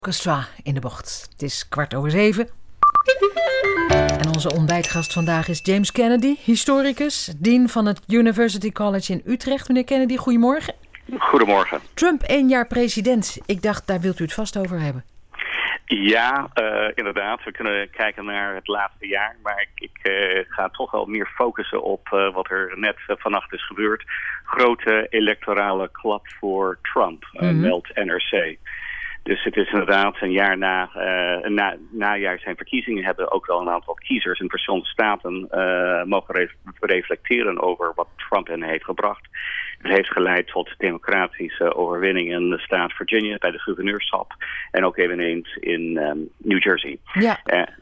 Orchestra in de bocht. Het is 6:15. En onze ontbijtgast vandaag is James Kennedy, historicus, dean van het University College in Utrecht. Meneer Kennedy, goedemorgen. Goedemorgen. Trump 1 jaar president. Ik dacht, daar wilt u het vast over hebben. Ja, inderdaad. We kunnen kijken naar het laatste jaar. Maar ik ga toch wel meer focussen op wat er net vannacht is gebeurd. Grote electorale klap voor Trump, meldt NRC. Dus het is inderdaad een jaar na zijn verkiezingen hebben ook wel een aantal kiezers in verschillende staten mogen reflecteren over wat Trump hen heeft gebracht. Het heeft geleid tot democratische overwinning in de staat Virginia bij de gouverneurschap en ook eveneens in New Jersey. Ja.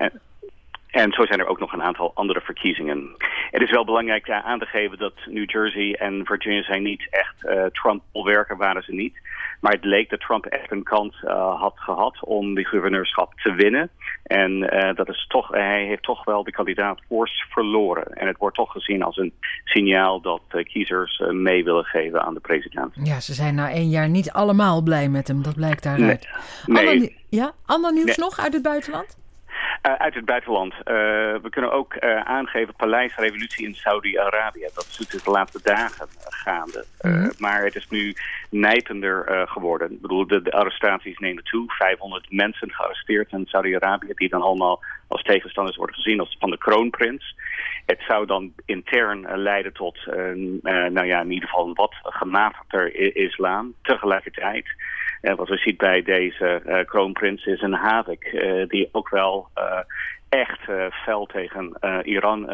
En zo zijn er ook nog een aantal andere verkiezingen. Het is wel belangrijk aan te geven dat New Jersey en Virginia zijn niet echt Trump-bolwerken waren ze niet. Maar het leek dat Trump echt een kans had gehad om die gouverneurschap te winnen. En hij heeft toch wel de kandidaat fors verloren. En het wordt toch gezien als een signaal dat kiezers mee willen geven aan de president. Ja, ze zijn na 1 jaar niet allemaal blij met hem. Dat blijkt daaruit. Nee. Ander nieuws nog uit het buitenland? Uit het buitenland. We kunnen ook aangeven paleisrevolutie in Saudi-Arabië. Dat is natuurlijk de laatste dagen gaande. Maar het is nu nijpender geworden. Ik bedoel, de arrestaties nemen toe. 500 mensen gearresteerd in Saudi-Arabië, die dan allemaal als tegenstanders worden gezien als van de kroonprins. Het zou dan intern leiden tot in ieder geval een wat gematigder islam. Tegelijkertijd, wat we zien bij deze kroonprins is een havik die ook wel echt fel tegen Iran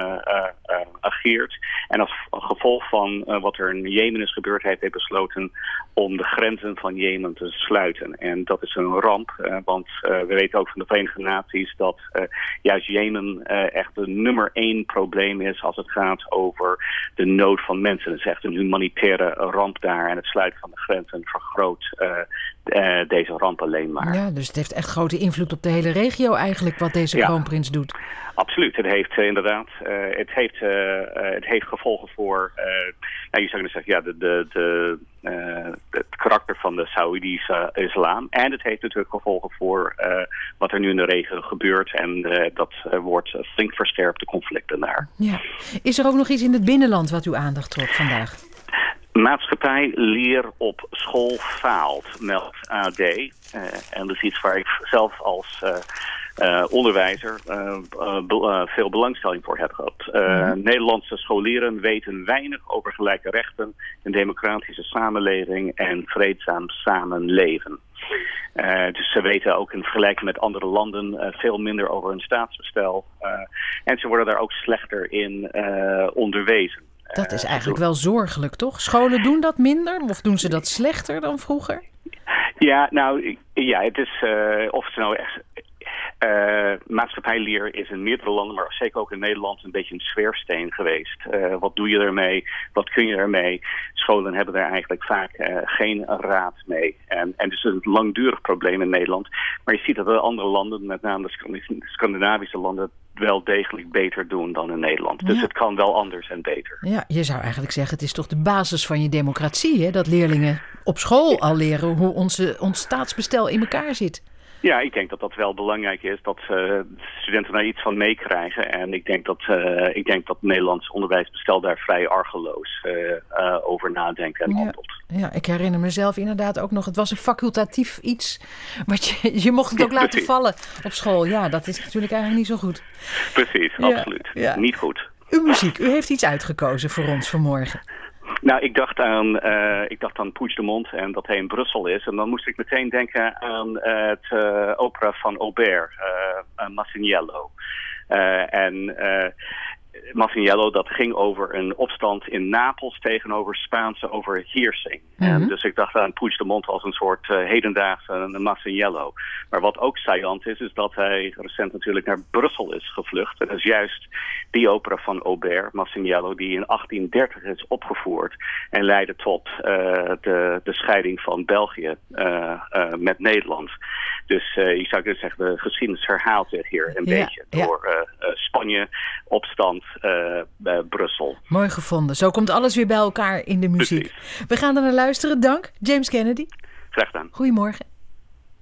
ageert. En als gevolg van wat er in Jemen is gebeurd, heeft hij besloten om de grenzen van Jemen te sluiten. En dat is een ramp, want we weten ook van de Verenigde Naties dat juist Jemen echt de nummer 1 probleem is als het gaat over de nood van mensen. Het is echt een humanitaire ramp daar en het sluiten van de grenzen vergroot deze ramp alleen maar. Ja, dus het heeft echt grote invloed op de hele regio eigenlijk wat deze kroonprins doet. Absoluut. Het heeft inderdaad, het heeft gevolgen voor, je zou kunnen zeggen, het karakter van de Saoedische islam. En het heeft natuurlijk gevolgen voor wat er nu in de regio gebeurt. En dat wordt flink versterpt, de conflicten daar. Ja. Is er ook nog iets in het binnenland wat uw aandacht trok vandaag? Maatschappij leer op school faalt, meldt AD. En dat is iets waar ik zelf als onderwijzer veel belangstelling voor heb gehad. Nederlandse scholieren weten weinig over gelijke rechten, een democratische samenleving en vreedzaam samenleven. Dus ze weten ook in vergelijking met andere landen veel minder over hun staatsbestel. En ze worden daar ook slechter in onderwezen. Dat is eigenlijk wel zorgelijk, toch? Scholen doen dat minder of doen ze dat slechter dan vroeger? Ja, het is of het nou echt maatschappijleer is in meerdere landen, maar zeker ook in Nederland, een beetje een zwerfsteen geweest. Wat doe je ermee? Wat kun je ermee? Scholen hebben daar eigenlijk vaak geen raad mee. En dus is het een langdurig probleem in Nederland. Maar je ziet dat de andere landen, met name de Scandinavische landen, wel degelijk beter doen dan in Nederland. Dus het kan wel anders en beter. Ja, je zou eigenlijk zeggen, het is toch de basis van je democratie, hè? Dat leerlingen op school al leren hoe ons staatsbestel in elkaar zit. Ja, ik denk dat dat wel belangrijk is, dat studenten daar iets van meekrijgen. En ik denk dat het Nederlands onderwijsbestel daar vrij argeloos over nadenkt en handelt. Ja, ik herinner mezelf inderdaad ook nog, het was een facultatief iets, wat je mocht het ook laten vallen op school. Ja, dat is natuurlijk eigenlijk niet zo goed. Precies, absoluut. Ja. Niet goed. Uw muziek, u heeft iets uitgekozen voor ons vanmorgen. Nou, ik dacht aan Puigdemont en dat hij in Brussel is. En dan moest ik meteen denken aan het opera van Auber, Masaniello. Masaniello, dat ging over een opstand in Napels tegenover Spaanse overheersing. En dus ik dacht aan Puigdemont als een soort hedendaagse Masaniello. Maar wat ook saillant is dat hij recent natuurlijk naar Brussel is gevlucht. En dat is juist die opera van Auber, Masaniello, die in 1830 is opgevoerd en leidde tot de scheiding van België met Nederland. Dus je zou kunnen zeggen, de geschiedenis herhaalt zich hier een beetje door Spanje, opstand, Brussel. Mooi gevonden. Zo komt alles weer bij elkaar in de muziek. Precies. We gaan er naar luisteren. Dank, James Kennedy. Graag gedaan. Goedemorgen.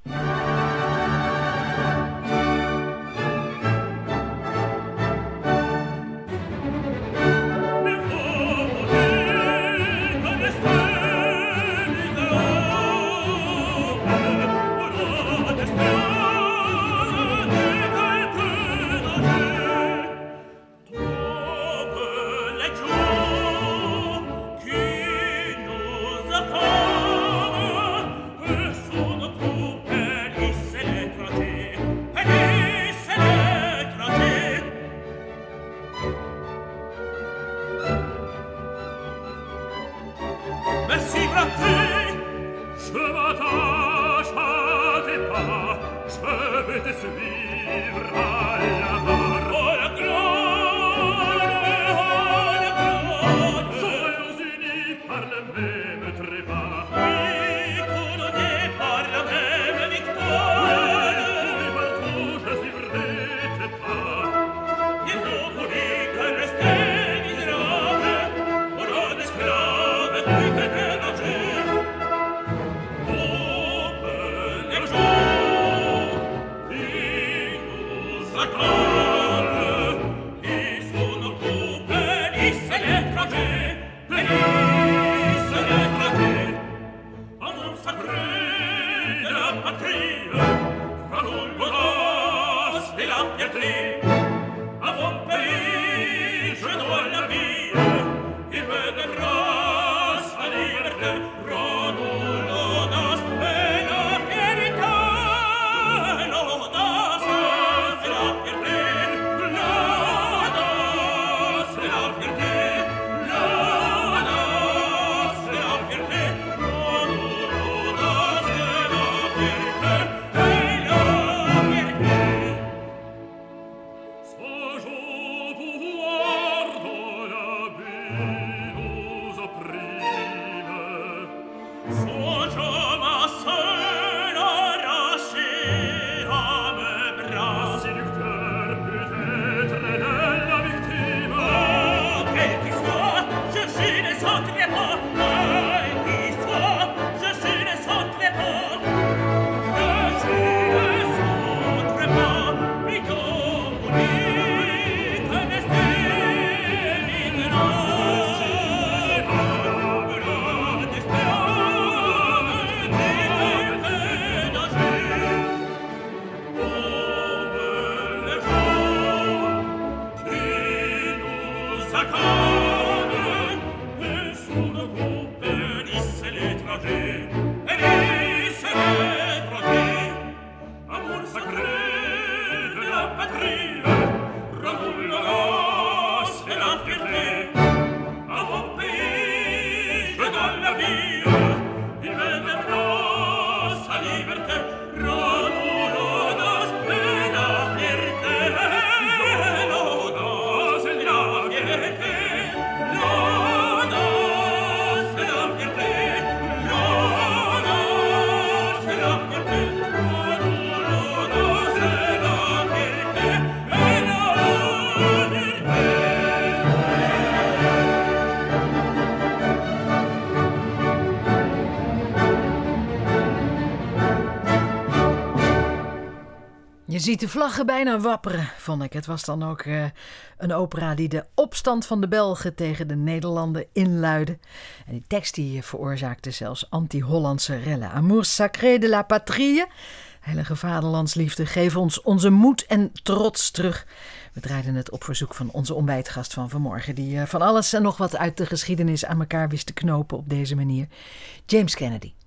Je ziet de vlaggen bijna wapperen, vond ik. Het was dan ook een opera die de opstand van de Belgen tegen de Nederlanden inluidde. En die tekst die veroorzaakte zelfs anti-Hollandse rellen. Amour sacré de la patrie, heilige vaderlandsliefde, geef ons onze moed en trots terug. We draaiden het op verzoek van onze ontbijtgast van vanmorgen, die van alles en nog wat uit de geschiedenis aan elkaar wist te knopen op deze manier. James Kennedy.